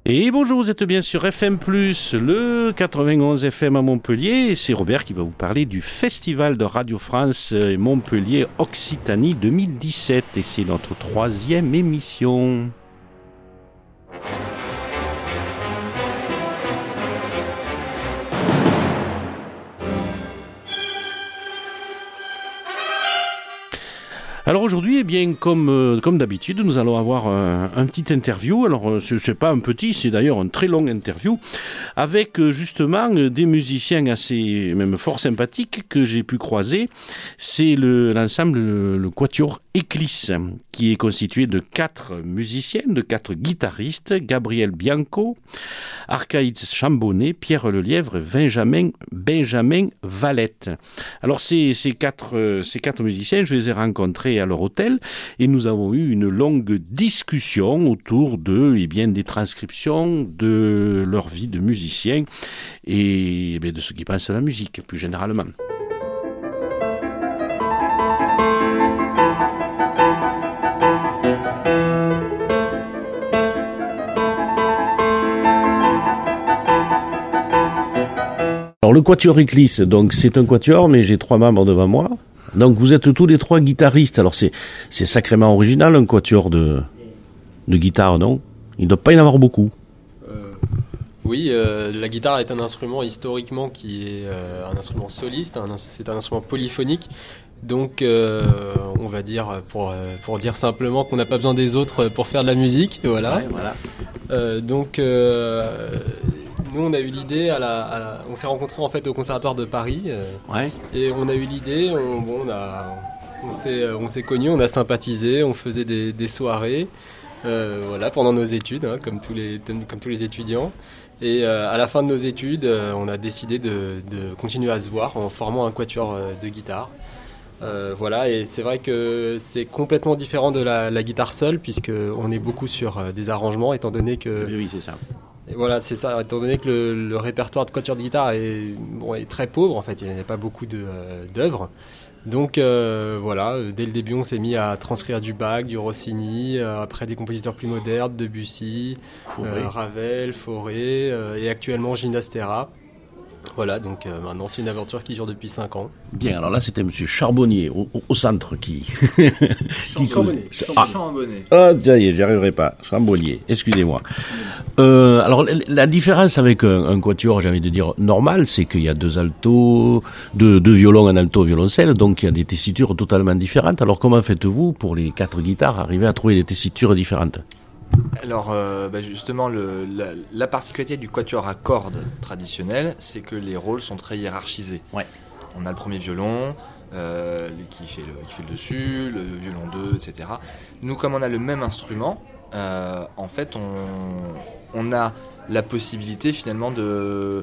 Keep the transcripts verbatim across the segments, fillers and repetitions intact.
Et bonjour, vous êtes bien sur F M plus, le quatre-vingt-onze F M à Montpellier. Et c'est Robert qui va vous parler du Festival de Radio France Montpellier Occitanie deux mille dix-sept. Et c'est notre troisième émission. Alors aujourd'hui, eh bien, comme, euh, comme d'habitude, nous allons avoir un, un petit interview. Alors euh, ce n'est pas un petit, c'est d'ailleurs un très long interview avec euh, justement euh, des musiciens assez, même fort sympathiques que j'ai pu croiser. C'est le, l'ensemble, le, le Quatuor Eclisse, qui est constitué de quatre musiciens, de quatre guitaristes, Gabriel Bianco, Archaïs Chambonnet, Pierre Lelièvre, Benjamin, Benjamin Valette. Alors ces, ces, quatre, euh, ces quatre musiciens, je les ai rencontrés à leur hôtel et nous avons eu une longue discussion autour de, eh bien, des transcriptions de leur vie de musicien et eh bien, de ce qu'ils pensent à la musique plus généralement. Alors le Quatuor Eclisse, donc c'est un quatuor, mais j'ai trois membres devant moi. Donc vous êtes tous les trois guitaristes. Alors c'est c'est sacrément original un quatuor de de guitare, non? Il ne doit pas y en avoir beaucoup. Euh, oui, euh, la guitare est un instrument historiquement qui est euh, un instrument soliste. Un, c'est un instrument polyphonique. Donc euh, on va dire pour pour dire simplement qu'on n'a pas besoin des autres pour faire de la musique. Voilà. Ouais, voilà. Euh, donc euh, Nous, on a eu l'idée, à la, à la, on s'est rencontrés en fait au Conservatoire de Paris, euh, ouais. Et on a eu l'idée, on, bon, on, a, on, s'est, on s'est connus, on a sympathisé, on faisait des, des soirées, euh, voilà, pendant nos études, hein, comme, tous les, comme tous les étudiants. Et euh, à la fin de nos études, euh, on a décidé de, de continuer à se voir en formant un quatuor euh, de guitare. Euh, voilà, et c'est vrai que c'est complètement différent de la, la guitare seule, puisqu'on est beaucoup sur euh, des arrangements, étant donné que... Oui, c'est ça. Et voilà, c'est ça, étant donné que le, le répertoire de quatuor de guitare est, bon, est très pauvre, en fait, il n'y a pas beaucoup de, euh, d'œuvres. Donc euh, voilà, dès le début, on s'est mis à transcrire du Bach, du Rossini, euh, après des compositeurs plus modernes, Debussy, euh, Ravel, Fauré, euh, et actuellement Ginastera. Voilà, donc euh, maintenant c'est une aventure qui dure depuis cinq ans. Bien, alors là c'était M. Charbonnier au, au, au centre qui... Chambonnet. Ah, Chambonnet. Ah, ça y est, j'y arriverai pas. Chambonnier, excusez-moi. Euh, alors la différence avec un, un quatuor, j'ai envie de dire normal, c'est qu'il y a deux altos, deux, deux violons, un alto, violoncelle, donc il y a des tessitures totalement différentes. Alors comment faites-vous pour les quatre guitares arriver à trouver des tessitures différentes ? Alors euh, bah justement, le, la, la particularité du quatuor à cordes traditionnel, c'est que les rôles sont très hiérarchisés. Ouais. On a le premier violon, euh, qui, fait le, qui fait le dessus, le violon deux, et cetera. Nous, comme on a le même instrument, euh, en fait, on, on a la possibilité finalement de,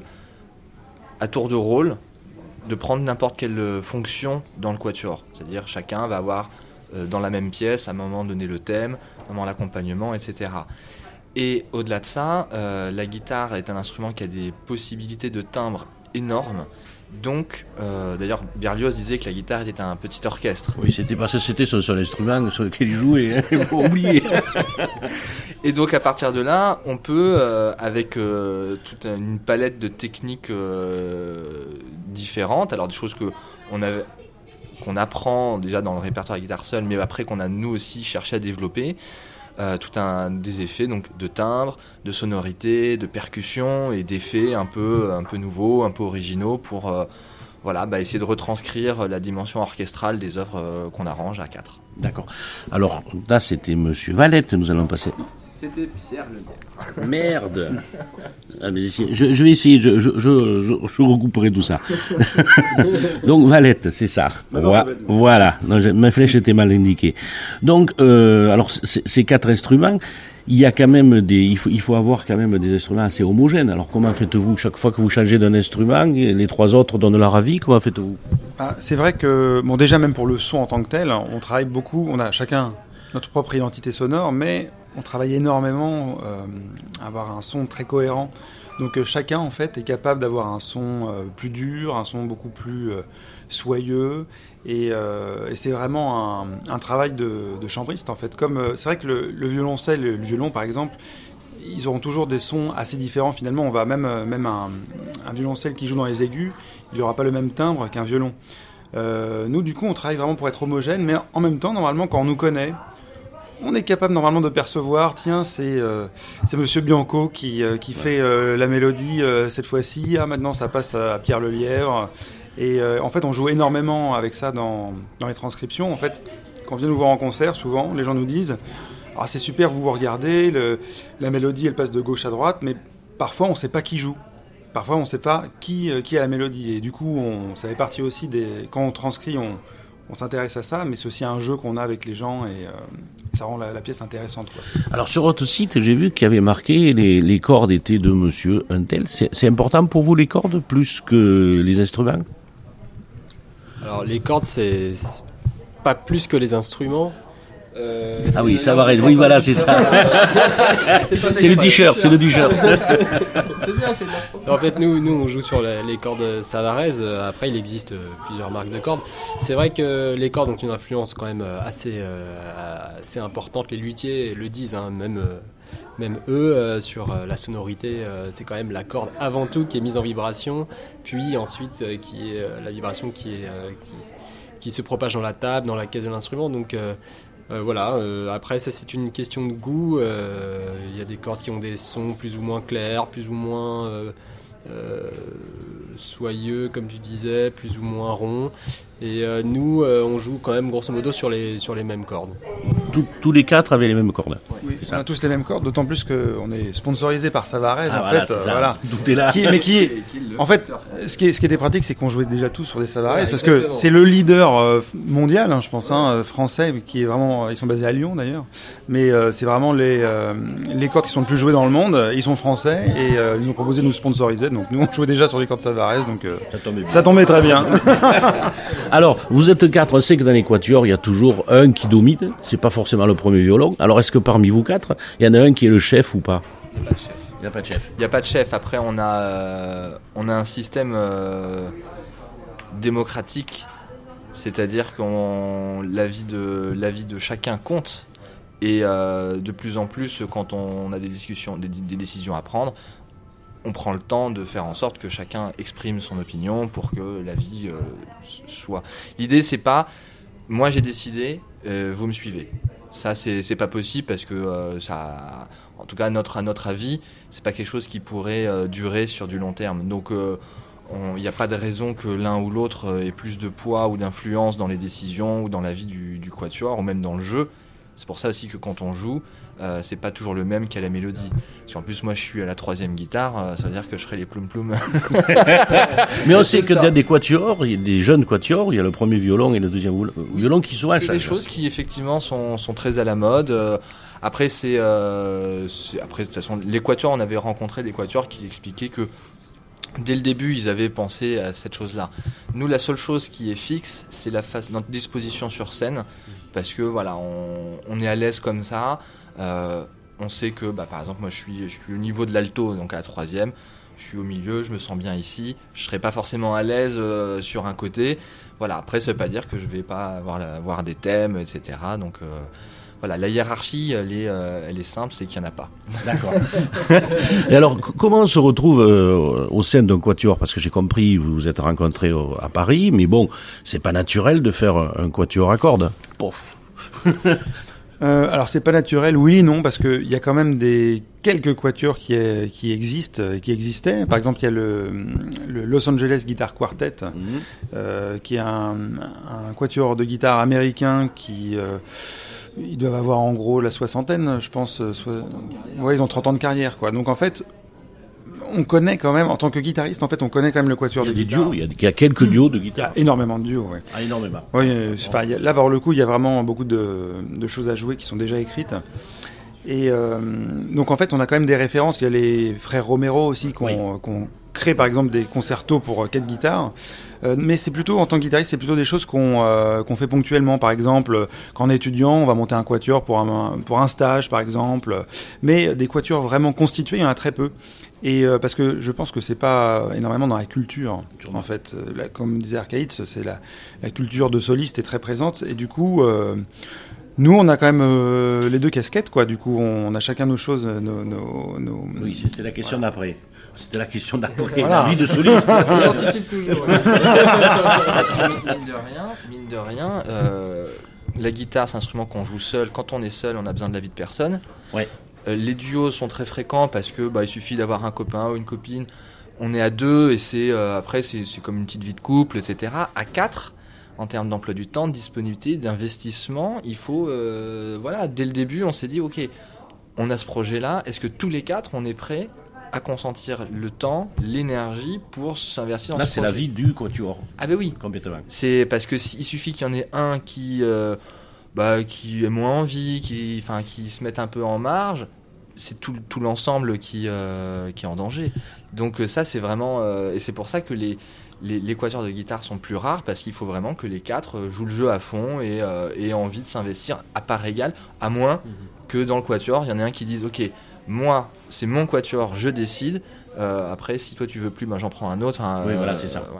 à tour de rôle, de prendre n'importe quelle fonction dans le quatuor. C'est-à-dire chacun va avoir euh, dans la même pièce, à un moment donné le thème, à un moment l'accompagnement, et cetera. Et au-delà de ça, euh, la guitare est un instrument qui a des possibilités de timbre énormes. Donc, euh, d'ailleurs, Berlioz disait que la guitare était un petit orchestre. Oui, c'était parce que c'était son seul instrument sur lequel il jouait, il hein, faut oublier. Et donc, à partir de là, on peut, euh, avec euh, toute une palette de techniques euh, différentes, alors des choses que on avait, qu'on apprend déjà dans le répertoire à guitare seule, mais après qu'on a nous aussi cherché à développer, Euh, tout un des effets donc de timbre, de sonorité, de percussion et d'effets un peu un peu nouveaux, un peu originaux pour euh, voilà bah, essayer de retranscrire la dimension orchestrale des œuvres euh, qu'on arrange à quatre. D'accord. Alors là c'était Monsieur Valette, nous allons passer. C'était Pierre Lelièvre. Merde. Ah, mais je, je vais essayer, je, je, je, je, je regrouperai tout ça. Donc Valette, c'est ça. Voilà. voilà. Non, je, ma flèche était mal indiquée. Donc, euh, alors ces quatre instruments, il y a quand même des, il faut, il faut avoir quand même des instruments assez homogènes. Alors comment faites-vous chaque fois que vous changez d'un instrument, les trois autres donnent leur avis? Comment faites-vous? Ah, c'est vrai que bon, déjà même pour le son en tant que tel, on travaille beaucoup. On a chacun notre propre identité sonore, mais on travaille énormément euh, à avoir un son très cohérent. Donc euh, chacun en fait est capable d'avoir un son euh, plus dur, un son beaucoup plus euh, soyeux, et, euh, et c'est vraiment un, un travail de, de chambriste en fait. Comme euh, c'est vrai que le, le violoncelle, le violon par exemple, ils auront toujours des sons assez différents. Finalement, on va même, même un, un violoncelle qui joue dans les aigus, il n'aura pas le même timbre qu'un violon. Euh, nous, du coup, on travaille vraiment pour être homogène, mais en même temps, normalement, quand on nous connaît, on est capable normalement de percevoir, tiens, c'est, euh, c'est Monsieur Bianco qui, euh, qui fait euh, la mélodie euh, cette fois-ci, ah, maintenant ça passe à Pierre Lelièvre. Et euh, en fait, on joue énormément avec ça dans, dans les transcriptions. En fait, quand on vient nous voir en concert, souvent, les gens nous disent « Ah, c'est super, vous vous regardez, le, la mélodie, elle passe de gauche à droite, mais parfois, on ne sait pas qui joue. Parfois, on ne sait pas qui, euh, qui a la mélodie. » Et du coup, on, ça fait partie aussi des... Quand on transcrit, on, on s'intéresse à ça, mais c'est aussi un jeu qu'on a avec les gens et euh, ça rend la, la pièce intéressante, quoi. Alors, sur votre site, j'ai vu qu'il y avait marqué les, les cordes étaient de Monsieur Untel. C'est, c'est important pour vous, les cordes, plus que les instruments ? Alors les cordes, c'est pas plus que les instruments. Euh, ah oui, ça va. Oui, voilà, c'est ça. c'est, c'est le t-shirt, c'est le t-shirt. C'est bien, c'est bien. En fait, nous, nous, on joue sur les cordes Savarez. Après, il existe plusieurs marques de cordes. C'est vrai que les cordes ont une influence quand même assez, assez importante. Les luthiers le disent, hein, même. Même eux, euh, sur euh, la sonorité, euh, c'est quand même la corde avant tout qui est mise en vibration, puis ensuite euh, qui est euh, la vibration qui, est, euh, qui, qui se propage dans la table, dans la caisse de l'instrument. Donc euh, euh, voilà, euh, après ça c'est une question de goût. Il euh, y a des cordes qui ont des sons plus ou moins clairs, plus ou moins euh, euh, soyeux, comme tu disais, plus ou moins ronds. Et euh, nous, euh, on joue quand même grosso modo sur les, sur les mêmes cordes. Tout, tous les quatre avaient les mêmes cordes. Oui, on a tous les mêmes cordes, d'autant plus qu'on est sponsorisé par Savarez, ah, en voilà, fait. Euh, voilà. Tout est là. Qui, mais qui, en fait, ce qui, est, ce qui était pratique, c'est qu'on jouait déjà tous sur des Savarez, ouais, parce que c'est le leader euh, mondial, hein, je pense, hein, français, qui est vraiment, ils sont basés à Lyon d'ailleurs, mais euh, c'est vraiment les, euh, les cordes qui sont le plus jouées dans le monde. Ils sont français et euh, ils nous ont proposé de nous sponsoriser, donc nous on jouait déjà sur les cordes Savarez, donc euh, ça tombait bien. Ça tombait très bien. Alors, vous êtes quatre, on sait que dans les quatuors, il y a toujours un qui domine, c'est pas forcément le premier violon. Alors, est-ce que parmi vous quatre, il y en a un qui est le chef ou pas ? Il n'y a pas de chef. Il n'y a pas de chef. Il n'y a pas de chef. Après, on a, euh, on a un système euh, démocratique, c'est-à-dire que l'avis de, l'avis de chacun compte. Et euh, de plus en plus, quand on a des discussions, des, des décisions à prendre, on prend le temps de faire en sorte que chacun exprime son opinion pour que l'avis euh, soit... L'idée, c'est pas « moi j'ai décidé, euh, vous me suivez ». Ça, c'est, c'est pas possible parce que euh, ça... En tout cas, notre, à notre avis, c'est pas quelque chose qui pourrait euh, durer sur du long terme. Donc, il euh, n'y a pas de raison que l'un ou l'autre ait plus de poids ou d'influence dans les décisions ou dans la vie du, du quatuor ou même dans le jeu. C'est pour ça aussi que quand on joue, euh, c'est pas toujours le même qu'à la mélodie. Parce qu'en plus, moi, je suis à la troisième guitare, euh, ça veut dire que je ferai les ploum ploum. Mais on sait qu'il y a des quatuors, il y a des jeunes quatuors, il y a le premier violon et le deuxième violon qui sont à C'est des choses qui effectivement sont, sont très à la mode. Euh, après, c'est, euh, c'est après de toute façon, les quatuors, on avait rencontré des quatuors qui expliquaient que dès le début, ils avaient pensé à cette chose-là. Nous, la seule chose qui est fixe, c'est la phase, notre disposition sur scène, parce que voilà, on, on est à l'aise comme ça. Euh, on sait que, bah, par exemple, moi, je suis, je suis au niveau de l'alto, donc à la troisième. Je suis au milieu, je me sens bien ici. Je serai pas forcément à l'aise euh, sur un côté. Voilà. Après, ça veut pas dire que je vais pas avoir, la, avoir des thèmes, et cetera. Donc euh, voilà, la hiérarchie, elle est, euh, elle est simple, c'est qu'il y en a pas. D'accord. Et alors, c- comment on se retrouve euh, au sein d'un quatuor ? Parce que j'ai compris, vous vous êtes rencontrés au, à Paris, mais bon, c'est pas naturel de faire un, un quatuor à cordes. Pof. Euh, alors c'est pas naturel, oui, non, parce que il y a quand même des quelques quatuors qui, est, qui existent, qui existaient. Par exemple, il y a le, le Los Angeles Guitar Quartet, mmh. euh, qui est un, un quatuor de guitare américain qui euh, ils doivent avoir en gros la soixantaine, je pense. So... Ouais, ils ont trente ans de carrière, quoi. Donc en fait, on connaît quand même, en tant que guitariste, en fait, on connaît quand même le quatuor de guitare. Il y a des duos, il y a quelques duos de guitare. Il y a énormément de duos, oui. Ah, énormément. Oui, enfin, il y a, là, par le coup, il y a vraiment beaucoup de, de choses à jouer qui sont déjà écrites. Et euh, donc, en fait, on a quand même des références. Il y a les frères Romero aussi qui ont, oui. qui ont créé, par exemple, des concertos pour quatre guitares. Euh, mais c'est plutôt, en tant que guitariste, c'est plutôt des choses qu'on, euh, qu'on fait ponctuellement. Par exemple, quand on est étudiant, on va monter un quatuor pour un, pour un stage, par exemple. Mais des quatuors vraiment constitués, il y en a très peu. Et euh, parce que je pense que c'est pas énormément dans la culture, en fait. Là, comme disait Archaïtz, c'est la, la culture de soliste est très présente. Et du coup, euh, Nous, on a quand même euh, les deux casquettes, quoi. Du coup, on a chacun nos choses, nos... nos, nos... Oui, c'était la question voilà. d'après. C'était la question d'après, voilà. La vie de soliste. On anticipe toujours. mine de rien, mine de rien euh, la guitare, c'est un instrument qu'on joue seul. Quand on est seul, on a besoin de l'avis de personne. Ouais. Euh, les duos sont très fréquents parce que bah, il suffit d'avoir un copain ou une copine. On est à deux et c'est euh, après c'est, c'est comme une petite vie de couple, et cetera. À quatre, en termes d'emploi du temps, de disponibilité, d'investissement, il faut euh, voilà. Dès le début, on s'est dit ok, on a ce projet-là. Est-ce que tous les quatre, on est prêts à consentir le temps, l'énergie pour s'investir dans Là, ce c'est projet. La vie du quatuor. Ah ben oui. Complètement. C'est parce que il suffit qu'il y en ait un qui, euh, bah, qui ait moins envie, qui, enfin, qui se mette un peu en marge. C'est tout, tout l'ensemble qui, euh, qui est en danger. Donc ça, c'est vraiment, euh, et c'est pour ça que les, les, les quatuors de guitare sont plus rares parce qu'il faut vraiment que les quatre jouent le jeu à fond et euh, aient envie de s'investir à part égale, à moins mmh. que dans le quatuor, il y en ait un qui dise ok. Moi, c'est mon quatuor, je décide. Euh, après, si toi tu veux plus, ben, j'en prends un autre. Hein, oui, euh, voilà, c'est ça. Euh, ouais.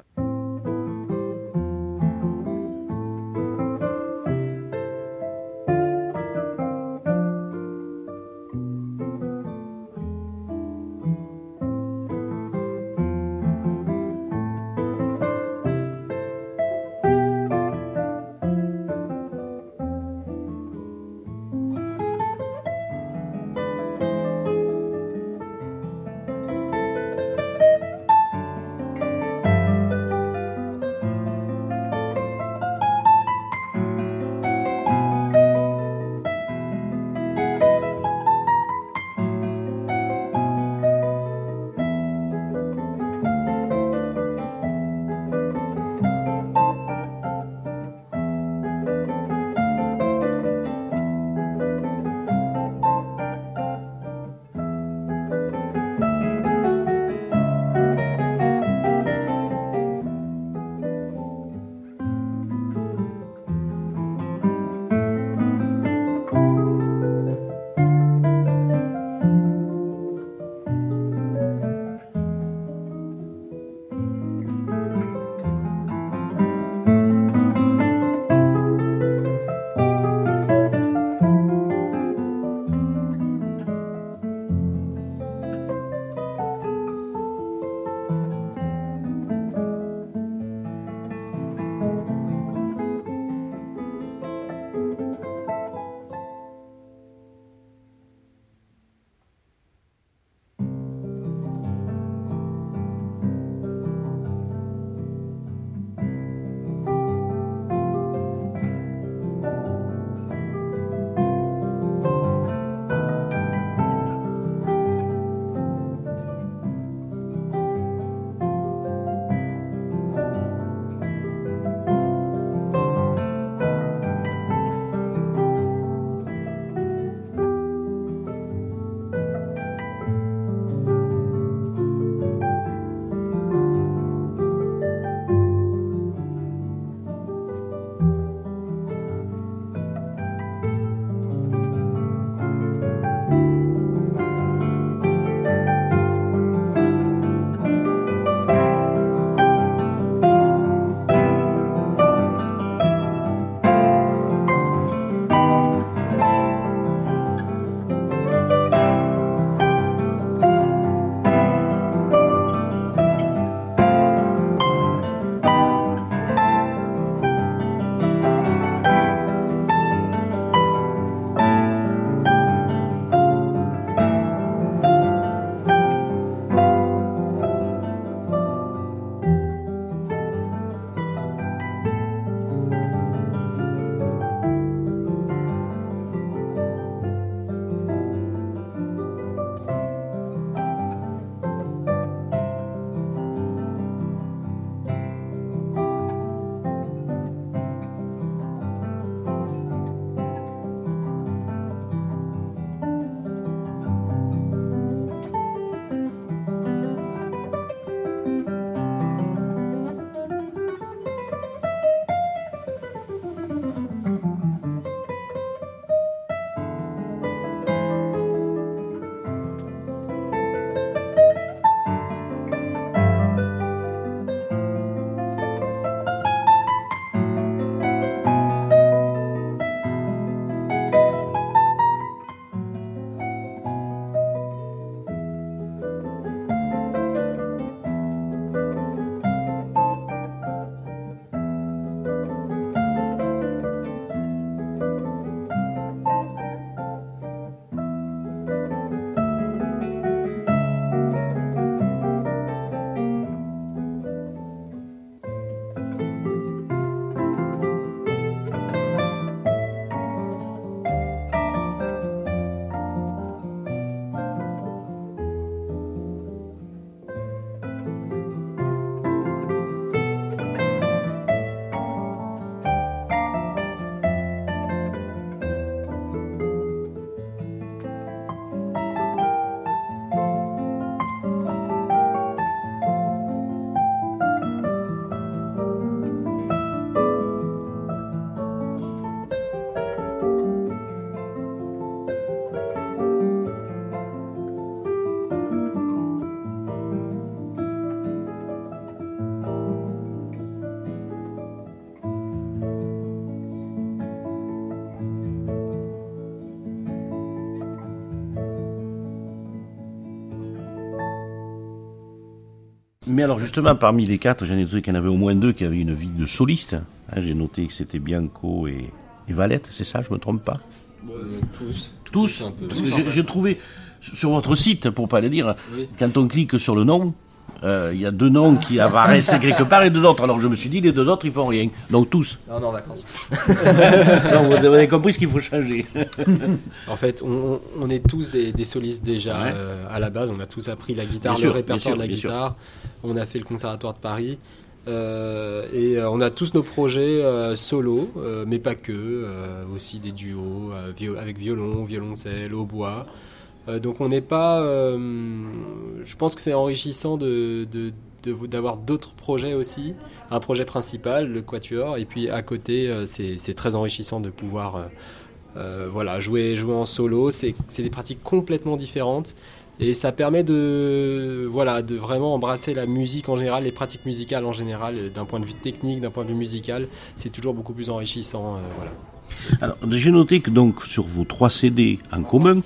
Mais alors justement, parmi les quatre, j'en ai noté qu'il y en avait au moins deux qui avaient une vie de soliste. Hein, j'ai noté que c'était Bianco et, et Valette, c'est ça, je me trompe pas? Bon, euh, tous. Tous, un peu. parce Tous, que en j'ai, fait. j'ai trouvé sur votre site, pour pas le dire, Oui. quand on clique sur le nom, euh, il y a deux noms qui apparaissent quelque part et deux autres. Alors je me suis dit, les deux autres, ils font rien. Donc tous. Non, non, en vacances. Non, vous avez compris ce qu'il faut changer. En fait, on, on est tous des, des solistes déjà Ouais. euh, à la base. On a tous appris la guitare, Bien le sûr, répertoire bien sûr, de la bien sûr. guitare. On a fait le conservatoire de Paris. Euh, et euh, on a tous nos projets euh, solo, euh, mais pas que. euh, aussi des duos euh, vio- avec violon, violoncelle, hautbois. Euh, donc on n'est pas. euh, je pense que c'est enrichissant de, de, de- d'avoir d'autres projets aussi. Un projet principal, le quatuor, et puis à côté, euh, c'est, c'est très enrichissant de pouvoir. Euh, Euh, voilà, jouer, jouer en solo, c'est, c'est des pratiques complètement différentes et ça permet de, voilà, de vraiment embrasser la musique en général, les pratiques musicales en général, d'un point de vue technique, d'un point de vue musical, c'est toujours beaucoup plus enrichissant. Euh, voilà. Alors, j'ai noté que donc sur vos trois C D en commun,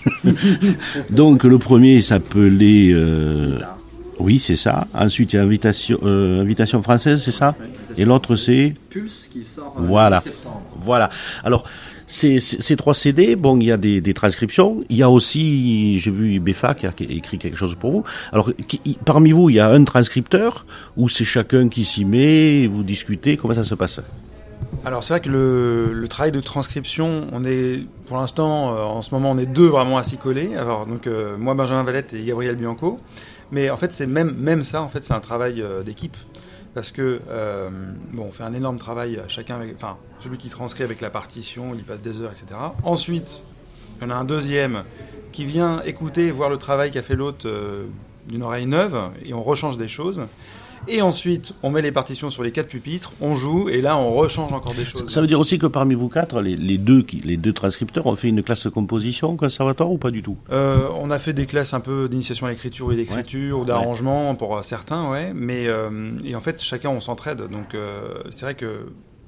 donc le premier s'appelait, euh, oui c'est ça. Ensuite il y a invitation, euh, invitation française, c'est ça. Et l'autre c'est Pulse qui sort Voilà. en septembre. Voilà. Alors, ces, ces, ces trois C D, bon, il y a des, des transcriptions. Il y a aussi, j'ai vu Befa qui a écrit quelque chose pour vous. Alors, qui, parmi vous, il y a un transcripteur ou c'est chacun qui s'y met, vous discutez, comment ça se passe? Alors c'est vrai que le, le travail de transcription, on est pour l'instant, euh, en ce moment, on est deux vraiment à s'y coller. Alors donc euh, moi, Benjamin Valette et Gabriel Bianco. Mais en fait, c'est même même ça. En fait, c'est un travail euh, d'équipe parce que euh, bon, on fait un énorme travail chacun. Avec, enfin, celui qui transcrit avec la partition, il y passe des heures, et cetera. Ensuite, il y en a un deuxième qui vient écouter, voir le travail qu'a fait l'autre euh, d'une oreille neuve, et on rechange des choses. Et ensuite, on met les partitions sur les quatre pupitres, on joue, et là, on rechange encore des choses. Ça veut dire aussi que parmi vous quatre, les, les, deux, qui, les deux transcripteurs ont fait une classe de composition au conservatoire ou pas du tout? euh, On a fait des classes un peu d'initiation à l'écriture et d'écriture, ouais. ou d'arrangement ouais. pour euh, certains, ouais. Mais euh, et en fait, chacun, on s'entraide. Donc, euh, c'est vrai que,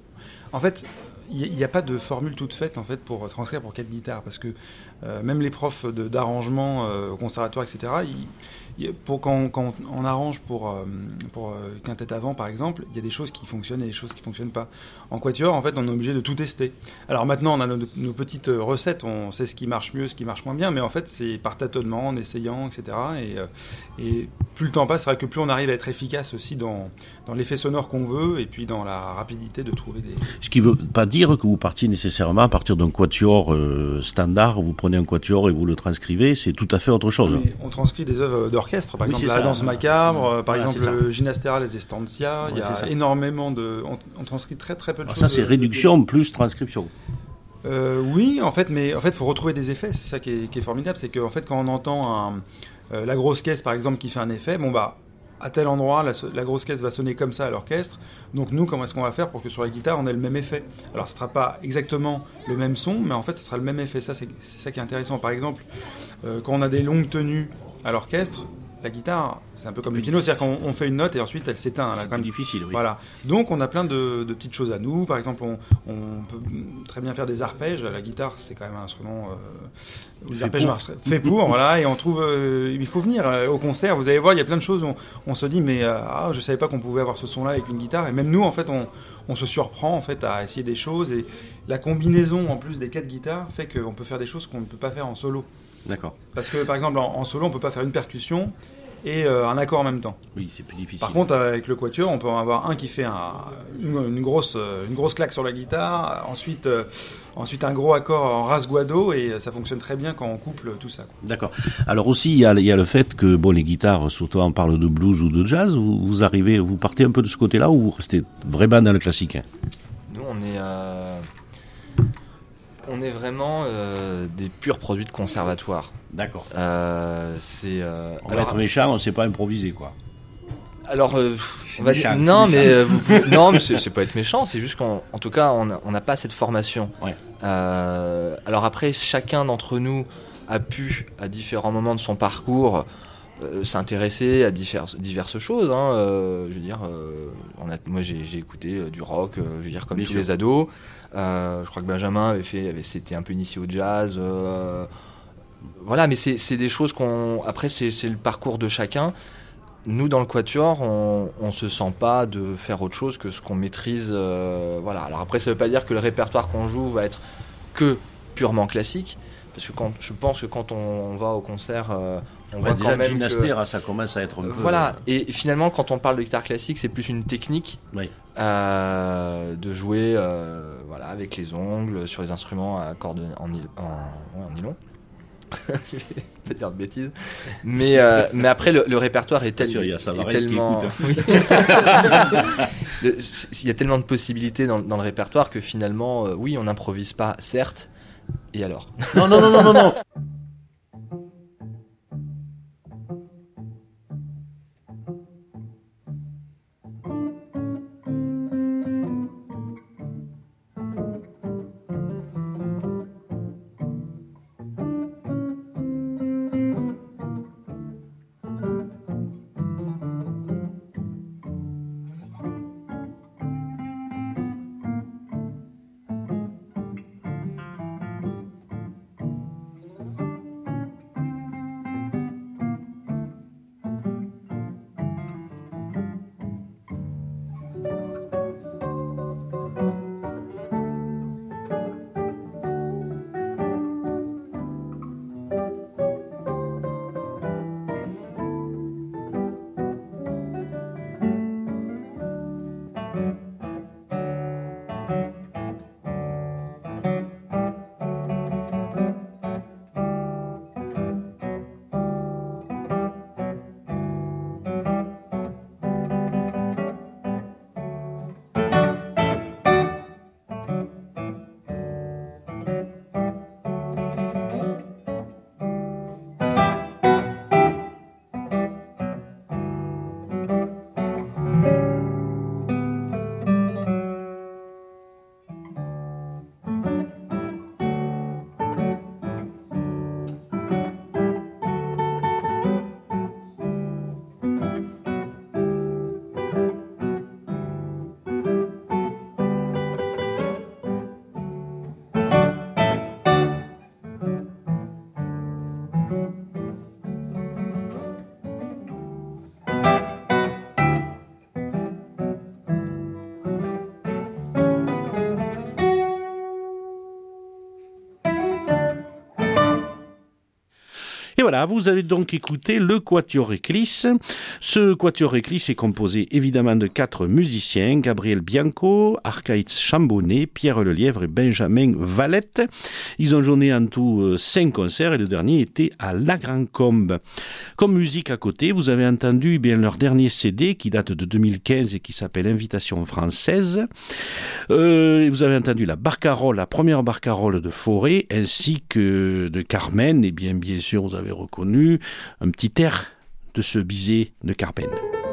en fait, il n'y a pas de formule toute faite en fait pour transcrire pour quatre guitares, parce que euh, même les profs de, d'arrangement euh, au conservatoire, et cetera. Ils, Pour, quand, quand on arrange pour, euh, pour euh, quintette avant, par exemple, il y a des choses qui fonctionnent et des choses qui ne fonctionnent pas. En quatuor, en fait, on est obligé de tout tester. Alors maintenant, on a nos, nos petites recettes, on sait ce qui marche mieux, ce qui marche moins bien, mais en fait, c'est par tâtonnement, en essayant, et cetera. Et, euh, et plus le temps passe, c'est vrai que plus on arrive à être efficace aussi dans, dans l'effet sonore qu'on veut et puis dans la rapidité de trouver des... Ce qui ne veut pas dire que vous partiez nécessairement à partir d'un quatuor euh, standard, vous prenez un quatuor et vous le transcrivez, c'est tout à fait autre chose. Mais on transcrit des œuvres d'orchestre, par oui, exemple la ça. danse macabre, euh, par voilà, exemple le Ginastera, les Estancia, ouais, il y a énormément de... On, on transcrit très très peu de alors choses. Ça c'est de, réduction de... plus transcription. Euh, oui, en fait, mais en fait, faut retrouver des effets. C'est ça qui est, qui est formidable, c'est qu'en fait, quand on entend un, euh, la grosse caisse, par exemple, qui fait un effet, bon bah, à tel endroit, la, la grosse caisse va sonner comme ça à l'orchestre. Donc nous, comment est-ce qu'on va faire pour que sur la guitare, on ait le même effet? Alors, ce sera pas exactement le même son, mais en fait, ce sera le même effet. Ça, c'est, c'est ça qui est intéressant. Par exemple, euh, quand on a des longues tenues à l'orchestre, la guitare, c'est un peu comme le piano, c'est-à-dire qu'on on fait une note et ensuite elle s'éteint. C'est là, quand même. difficile, oui. Voilà. Donc on a plein de, de petites choses à nous. Par exemple, on, on peut très bien faire des arpèges. La guitare, c'est quand même un instrument euh, où les arpèges marchent fait pour. Voilà. Et on trouve, euh, il faut venir euh, au concert. Vous allez voir, il y a plein de choses où on, on se dit, mais euh, ah, je savais pas qu'on pouvait avoir ce son-là avec une guitare. Et même nous, en fait, on, on se surprend en fait à essayer des choses. Et la combinaison en plus des quatre guitares fait qu'on peut faire des choses qu'on ne peut pas faire en solo. D'accord. Parce que par exemple en, en solo on peut pas faire une percussion et euh, un accord en même temps. Oui, c'est plus difficile. Par contre avec le quatuor on peut en avoir un qui fait un, une, une grosse une grosse claque sur la guitare, ensuite euh, ensuite un gros accord en rasguado et ça fonctionne très bien quand on couple tout ça. D'accord. Alors aussi il y a, il y a le fait que bon les guitares, surtout on parle de blues ou de jazz, vous, vous arrivez, vous partez un peu de ce côté-là ou vous restez vraiment dans le classique? Nous on est euh... On est vraiment euh, des purs produits de conservatoire. D'accord. Euh, c'est. Euh, on va être méchant, on ne sait pas improviser, quoi. Alors, euh, on va méchant, dire, non, méchant. mais euh, vous pouvez, non, mais c'est, c'est pas être méchant, c'est juste qu'en en tout cas, on n'a pas cette formation. Ouais. Euh, alors après, chacun d'entre nous a pu, à différents moments de son parcours, euh, s'intéresser à diverses, diverses choses. Hein, euh, je veux dire, euh, on a, moi j'ai, j'ai écouté euh, du rock, euh, je veux dire comme Bien tous sûr. les ados. Euh, je crois que Benjamin avait fait, avait, s'était un peu initié au jazz. Euh, voilà, mais c'est, c'est des choses qu'on. Après, c'est, c'est le parcours de chacun. nous, dans le quatuor, on ne se sent pas de faire autre chose que ce qu'on maîtrise. Euh, voilà. Alors après, ça ne veut pas dire que le répertoire qu'on joue va être que purement classique. Parce que quand, je pense que quand on, on va au concert, euh, on ouais, voit déjà quand même Ginastère, que... ça commence à être un peu... Voilà. Et finalement, quand on parle de guitare classique, c'est plus une technique oui. euh, de jouer euh, voilà, avec les ongles, sur les instruments à cordes en, en, en, en nylon. Je vais pas dire de bêtises, mais euh, mais après le, le répertoire est, tel, sûr, est tellement, écoute, hein. oui. le, il y a tellement de possibilités dans, dans le répertoire que finalement, euh, oui, on n'improvise pas, certes. Et alors ? Non, non, non, non, non, non. Et voilà, vous avez donc écouté le Quatuor Éclisse. Ce Quatuor Éclisse est composé évidemment de quatre musiciens, Gabriel Bianco, Arcaïtz Chambonnet, Pierre Lelièvre et Benjamin Valette. Ils ont donné en tout cinq concerts et le dernier était à La Grand Combe. Comme musique à côté, vous avez entendu eh bien, leur dernier C D qui date de deux mille quinze et qui s'appelle Invitation française. Euh, vous avez entendu la barcarolle, la première barcarolle de Fauré ainsi que de Carmen. Et bien, bien sûr, vous avez reconnu un petit air de ce Bizet de Carmen.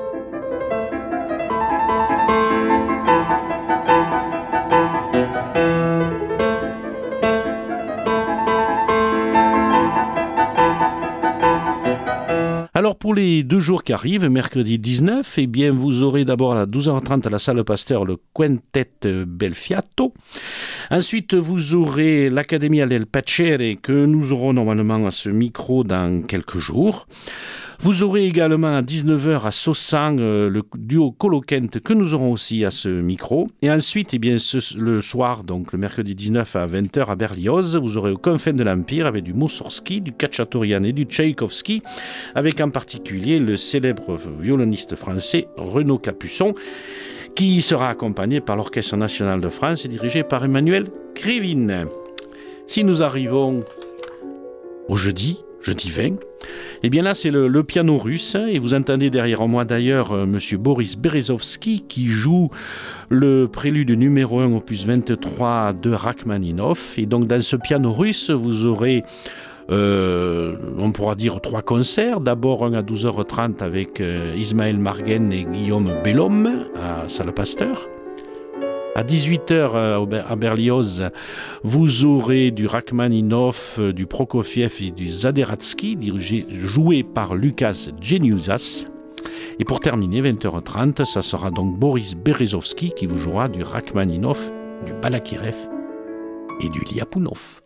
Alors pour les deux jours qui arrivent, mercredi dix-neuf, eh bien vous aurez d'abord à douze heures trente à la salle Pasteur le Quintet Belfiato. Ensuite vous aurez l'Accademia del Pacere que nous aurons normalement à ce micro dans quelques jours. Vous aurez également à dix-neuf heures à Saussan euh, le duo Colo-Kent que nous aurons aussi à ce micro. Et ensuite, eh bien, ce, le soir, donc le mercredi dix-neuf à vingt heures à Berlioz, vous aurez aux confins de l'Empire avec du Moussorski, du Khatchatorian et du Tchaïkovski, avec en particulier le célèbre violoniste français Renaud Capuçon, qui sera accompagné par l'Orchestre national de France et dirigé par Emmanuel Krivine. Si nous arrivons au jeudi, jeudi vingt, eh bien là c'est le, le piano russe et vous entendez derrière moi d'ailleurs euh, monsieur Boris Berezovsky qui joue le prélude numéro un opus vingt-trois de Rachmaninov et donc dans ce piano russe vous aurez euh, on pourra dire trois concerts, d'abord un à douze heures trente avec euh, Ismaël Margen et Guillaume Bellhomme à Salle Pasteur. À dix-huit heures à Berlioz, vous aurez du Rachmaninov, du Prokofiev et du Zaderatsky, dirigé, joué par Lucas Geniusas. Et pour terminer, vingt heures trente, ça sera donc Boris Berezovsky qui vous jouera du Rachmaninov, du Balakirev et du Liapunov.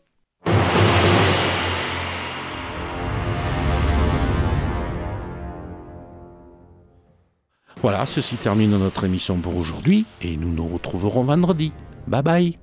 Voilà, ceci termine notre émission pour aujourd'hui et nous nous retrouverons vendredi. Bye bye.